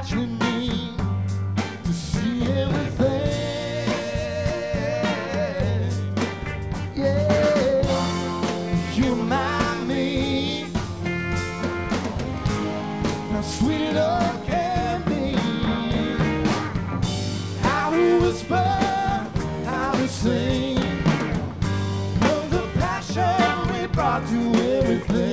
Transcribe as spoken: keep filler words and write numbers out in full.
watching me to see everything. Yeah, you remind me how sweet it all can be. How to whisper, how to sing, of the passion we brought to everything.